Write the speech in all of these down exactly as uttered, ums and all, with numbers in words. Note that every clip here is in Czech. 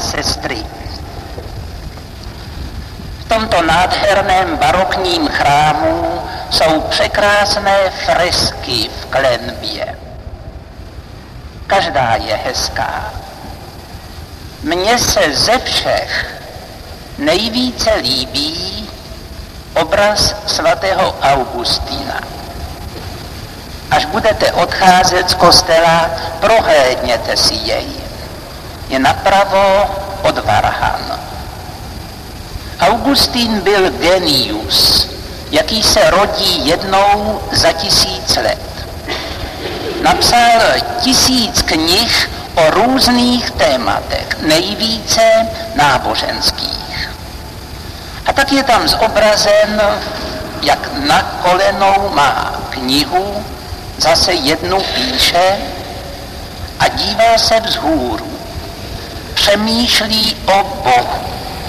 sestry. V tomto nádherném barokním chrámu jsou překrásné fresky v klenbě. Každá je hezká. Mně se ze všech nejvíce líbí obraz svatého Augustína. Až budete odcházet z kostela, prohlédněte si jej. Je napravo od varhan. Augustín byl genius, jaký se rodí jednou za tisíc let. Napsal tisíc knih o různých tématech, nejvíce náboženských. A tak je tam zobrazen, jak na kolenou má knihu, zase jednu píše a dívá se vzhůru. Přemýšlí o Bohu.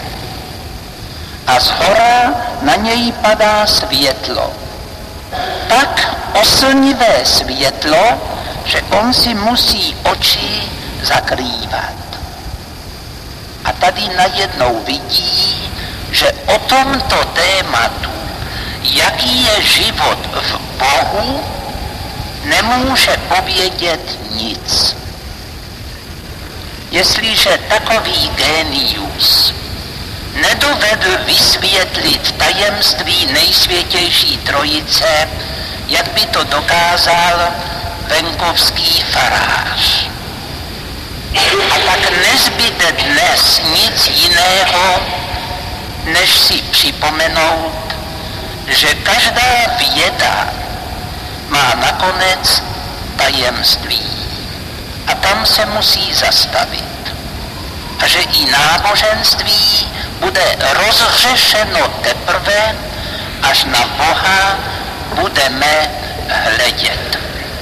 A zhora na něj padá světlo. Tak oslnivé světlo, že on si musí oči zakrývat. A tady najednou vidí, že o tomto tématu, jaký je život v Bohu, nemůže povědět nic. Jestliže takový génius nedovedl vysvětlit tajemství nejsvětější trojice, jak by to dokázal venkovský farář. A tak nezbyde dnes nic jiného, než si připomenout, že každá věda má nakonec tajemství a tam se musí zastavit. A že i náboženství bude rozřešeno teprve, až na Boha budeme hledět.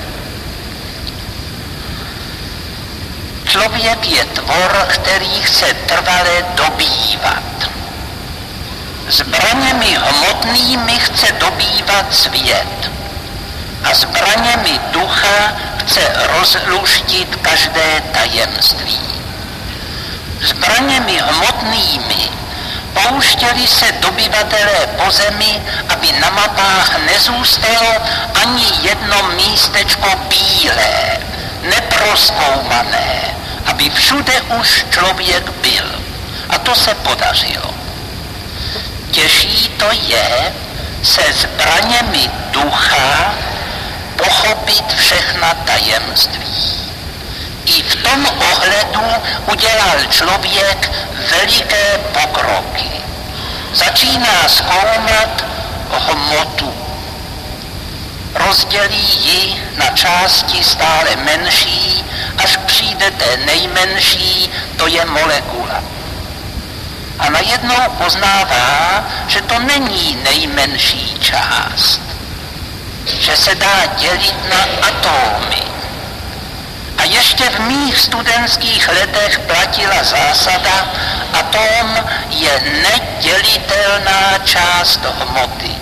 Člověk je tvor, který chce trvale dobývat. Zbraněmi hmotnými chce dobývat svět a zbraněmi ducha chce rozluštit každé tajemství. Zbraněmi hmotnými pouštěli se dobyvatelé po zemi, aby na mapách nezůstalo ani jedno místečko bílé, neprozkoumané, aby všude už člověk byl. A to se podařilo. Těžší to je se zbraněmi ducha pochopit všechna tajemství. I v tom ohledu udělal člověk veliké pokroky. Začíná zkoumat hmotu. Rozdělí ji na části stále menší, až přijde té nejmenší, to je molekula. A najednou poznává, že to není nejmenší část. Že se dá dělit na atomy. A ještě v mých studentských letech platila zásada, atom je nedělitelná část hmoty.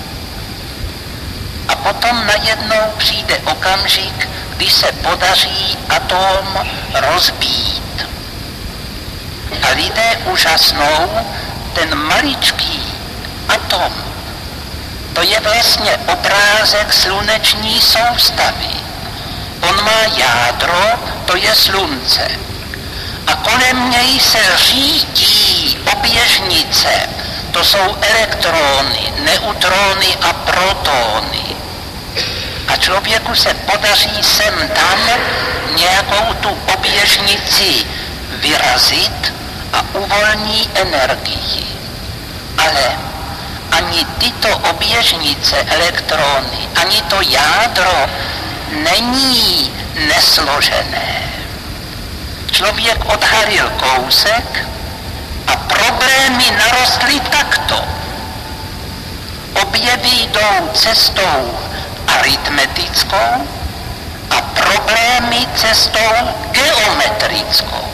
A potom najednou přijde okamžik, kdy se podaří atom rozbít. A lidé úžasnou, ten maličký atom, to je vlastně obrázek sluneční soustavy. On má jádro, to je slunce. A kolem něj se řídí oběžnice, to jsou elektrony, neutrony a protony. A člověku se podaří sem tam nějakou tu oběžnici vyrazit a uvolní energii. Ale ani tyto oběžnice, elektrony, ani to jádro není nesložené. Člověk odhalil kousek a problémy narostly takto. Objevy jdou cestou aritmetickou a problémy cestou geometrickou.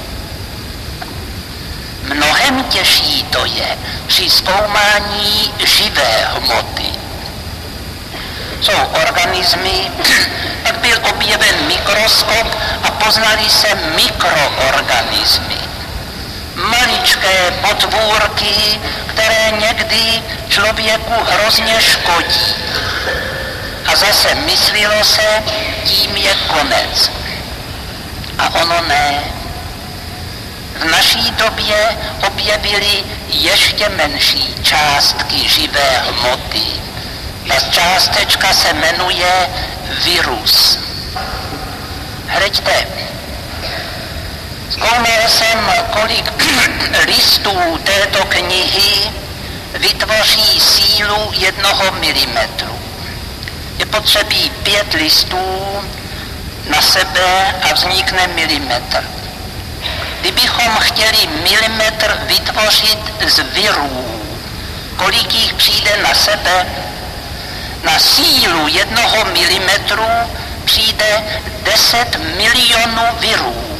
Mnohem těžší to je při zkoumání živé hmoty. Jsou organismy, tak byl objeven mikroskop a poznali se mikroorganismy. maličké potvůrky, které někdy člověku hrozně škodí. A zase myslilo se, tím je konec. A ono ne. V naší době objevily ještě menší částky živé hmoty. Ta částečka se jmenuje virus. Hleďte, zkoumal jsem, kolik listů této knihy vytvoří sílu jednoho milimetru. Je potřebí pět listů na sebe a vznikne milimetr. Kdybychom chtěli milimetr vytvořit z virů, kolik jich přijde na sebe? Na sílu jednoho milimetru přijde deset milionů virů.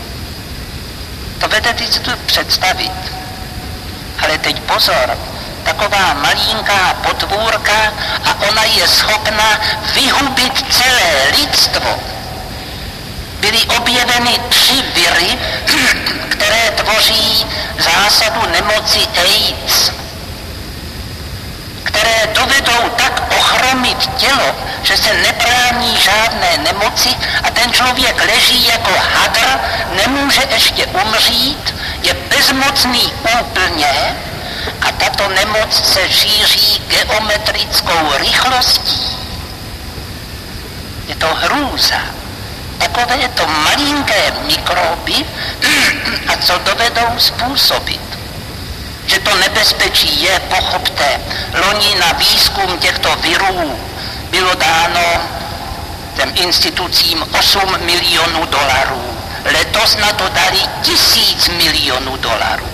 To vedete si tu představit. Ale teď pozor, taková malinká potvůrka a ona je schopna vyhubit celé lidstvo. Byly objeveny tři viry, které tvoří zásadu nemoci AIDS, které dovedou tak ochromit tělo, že se nebrání žádné nemoci a ten člověk leží jako hadr, nemůže ještě umřít, je bezmocný úplně a tato nemoc se šíří geometrickou rychlostí. Je to hrůza. Takové to malinké mikroby a co dovedou způsobit. Že to nebezpečí je, pochopte, loni na výzkum těchto virů bylo dáno těm institucím osm milionů dolarů. Letos na to dali tisíc milionů dolarů.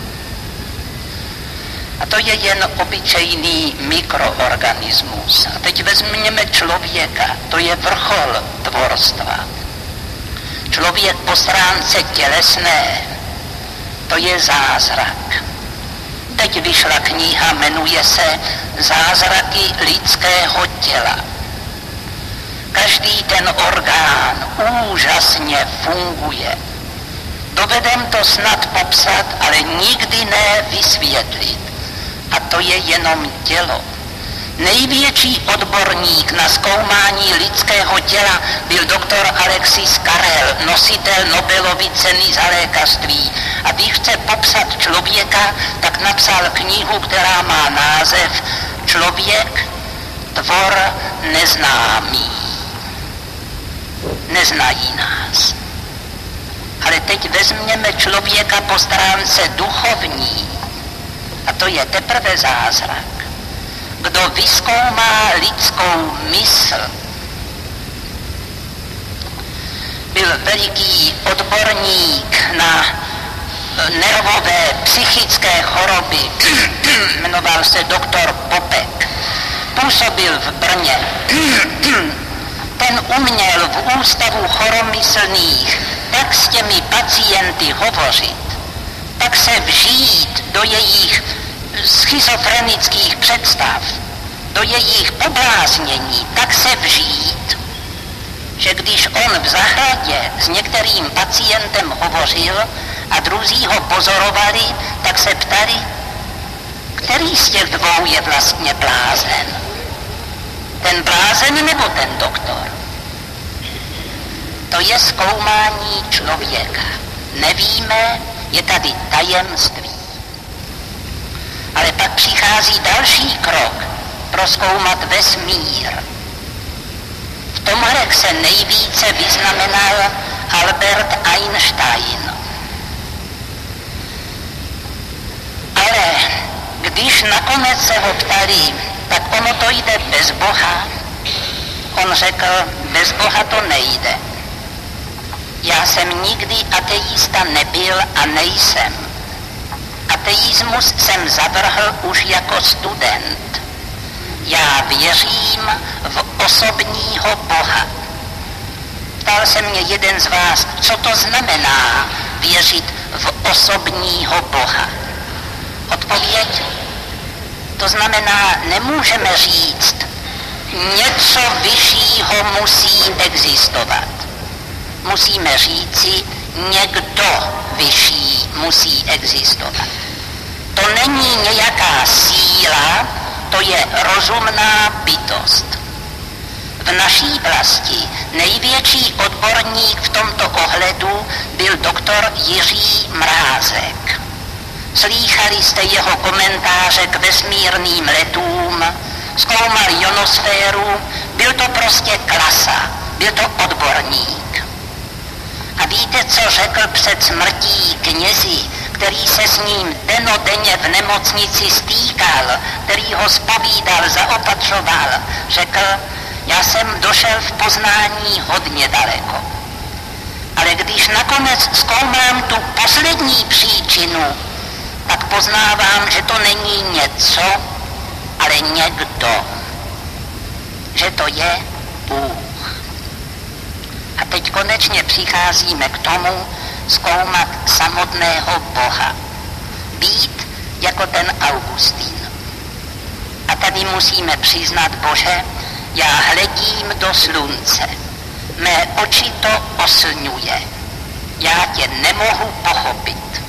A to je jen obyčejný mikroorganismus. A teď vezměme člověka, to je vrchol tvorstva. Člověk po stránce tělesné, to je zázrak. Teď vyšla kniha, jmenuje se Zázraky lidského těla. Každý ten orgán úžasně funguje. Dovedem to snad popsat, ale nikdy ne vysvětlit. A to je jenom tělo. Největší odborník na zkoumání lidského těla byl doktor Alexis Carrel, nositel Nobelovy ceny za lékařství. A když chce popsat člověka, tak napsal knihu, která má název Člověk, tvor neznámý. Neznají nás. Ale teď vezměme člověka po stránce duchovní. A to je teprve zázrak. Kdo vyzkoumá lidskou mysl, byl veliký odborník na nervové psychické choroby, jmenoval se doktor Popek, působil v Brně. Ten uměl v ústavu choromyslných tak s těmi pacienty hovořit, tak se vžít do jejich schizofrenických představ, do jejich pobláznění, tak se vžít, že když on v zahradě s některým pacientem hovořil a druzí ho pozorovali, tak se ptali, který z těch dvou je vlastně blázen. Ten blázen nebo ten doktor? To je zkoumání člověka. Nevíme, je tady tajemství. Ale pak přichází další krok, prozkoumat vesmír. V tomhle se nejvíce vyznamenal Albert Einstein. Ale když nakonec se ho ptali, tak ono to jde bez Boha, on řekl, bez Boha to nejde. Já jsem nikdy ateista nebyl a nejsem. Ateismus jsem zavrhl už jako student. Já věřím v osobního Boha. Ptal se mě jeden z vás, co to znamená věřit v osobního Boha. Odpověď? To znamená, nemůžeme říct, něco vyššího musí existovat. Musíme říci, někdo vyšší musí existovat. To není nějaká síla, to je rozumná bytost. V naší vlasti největší odborník v tomto ohledu byl doktor Jiří Mrázek. Slýchali jste jeho komentáře k vesmírným letům, zkoumal ionosféru, byl to prostě klasa, byl to odborník. A víte, co řekl před smrtí knězi, který se s ním denodenně v nemocnici stýkal, který ho zpovídal, zaopatřoval? Řekl: já jsem došel v poznání hodně daleko. Ale když nakonec zkoumám tu poslední příčinu, tak poznávám, že to není něco, ale někdo. Že to je Bůh. A teď konečně přicházíme k tomu zkoumat samotného Boha. Být jako ten Augustín. A tady musíme přiznat: Bože, já hledím do slunce. Mé oči to oslňuje. Já tě nemohu pochopit.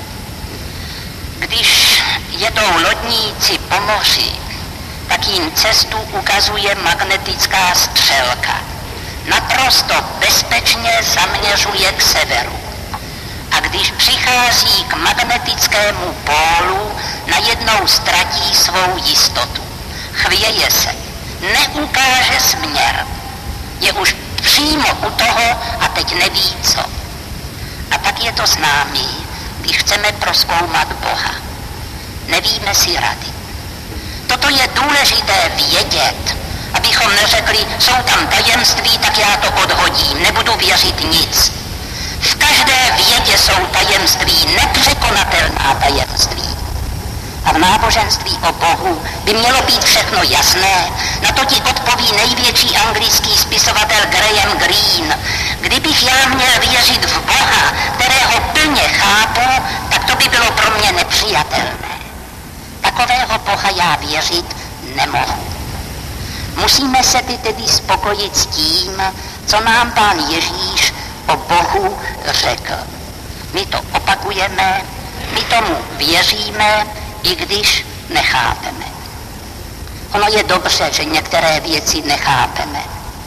Když jedou lodníci po moři, tak jim cestu ukazuje magnetická střelka. Naprosto bezpečně zaměřuje k severu. A když přichází k magnetickému pólu, najednou ztratí svou jistotu. Chvěje se, neukáže směr. Je už přímo u toho a teď neví co. A tak je to s námi, když chceme prozkoumat Boha. Nevíme si rady. Toto je důležité vědět, abychom neřekli: jsou tam tajemství, tak já to odhodím, nebudu věřit nic. V každé vědě jsou tajemství, nepřekonatelná tajemství. A v náboženství o Bohu by mělo být všechno jasné. Na to ti odpoví největší anglický spisovatel Graham Greene. Kdybych já měl věřit v Boha, kterého plně chápu, tak to by bylo pro mě nepřijatelné. Takového Boha já věřit nemohu. Musíme se tedy spokojit s tím, co nám Pán Ježíš o Bohu řekl. My to opakujeme, my tomu věříme, i když nechápeme. Ono je dobře, že některé věci nechápeme.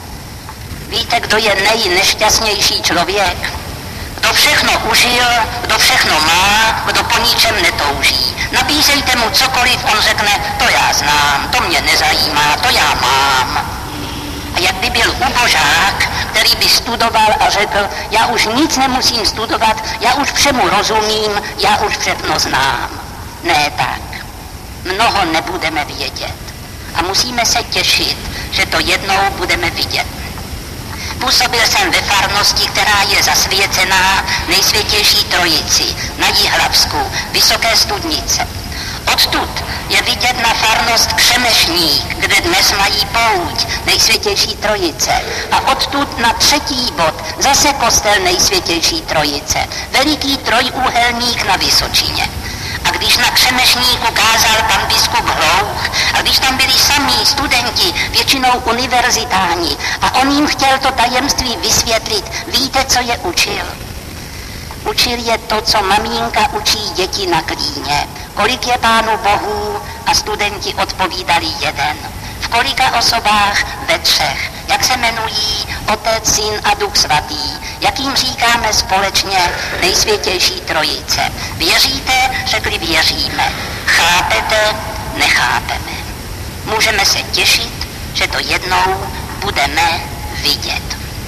Víte, kdo je nejnešťastnější člověk? Kdo všechno užil, kdo všechno má, kdo po ničem netouží. Nabízejte mu cokoliv, on řekne: to já znám, to mě nezajímá, to já mám. A jak by byl ubožák, který by studoval a řekl: já už nic nemusím studovat, já už všemu rozumím, já už všechno znám. Ne tak. Mnoho nebudeme vědět. A musíme se těšit, že to jednou budeme vidět. Působil jsem ve farnosti, která je zasvěcená Nejsvětější Trojici na Jihlavsku, Vysoké Studnice. Odtud je vidět na farnost Křemešník, kde dnes mají pouť Nejsvětější Trojice. A odtud na třetí bod zase kostel Nejsvětější Trojice, veliký trojúhelník na Vysočině. A když na Křemešníku kázal pan biskup Hlouch, a když tam byli samí studenti, většinou univerzitáni, a on jim chtěl to tajemství vysvětlit, víte, co je učil? Učil je to, co maminka učí děti na klíně. Kolik je Pánu Bohu? A studenti odpovídali jeden. V kolika osobách? Ve třech. Jak se jmenují? Otec, Syn a Duch Svatý. Jak jim říkáme společně? Nejsvětější Trojice. Věříte? Řekli: věříme. Chápete? Nechápeme. Můžeme se těšit, že to jednou budeme vidět.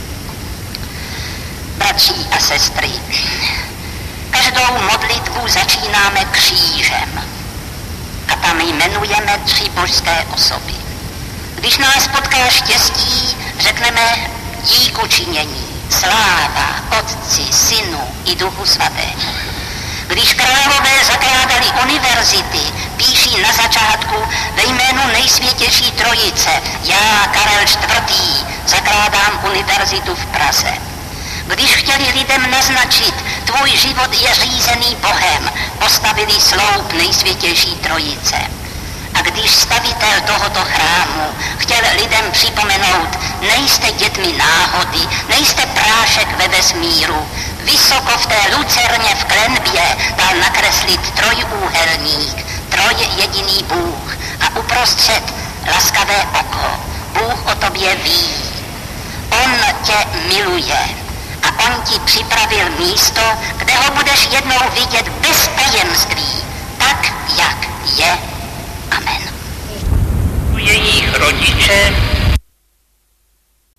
Bratři a sestry, každou modlitbu začínáme křížem a tam jmenujeme tři božské osoby. Když nás potká štěstí, řekneme díku činění, sláva Otci, Synu i Duchu Svatému. Když králové zakládali univerzity, píší na začátku ve jménu Nejsvětější Trojice: já, Karel čtvrtý, zakládám univerzitu v Praze. Když chtěli lidem naznačit, tvůj život je řízený Bohem, postavili sloup Nejsvětější Trojice. A když stavitel tohoto chrámu chtěl lidem připomenout: nejste dětmi náhody, nejste prášek ve vesmíru, Vysoko v té lucerně v klenbě dal nakreslit trojúhelník, trojjediný Bůh a uprostřed laskavé oko. Bůh o tobě ví. On tě miluje a on ti připravil místo, kde ho budeš jednou vidět bez tajemství, tak, jak je. Amen. Jejich rodiče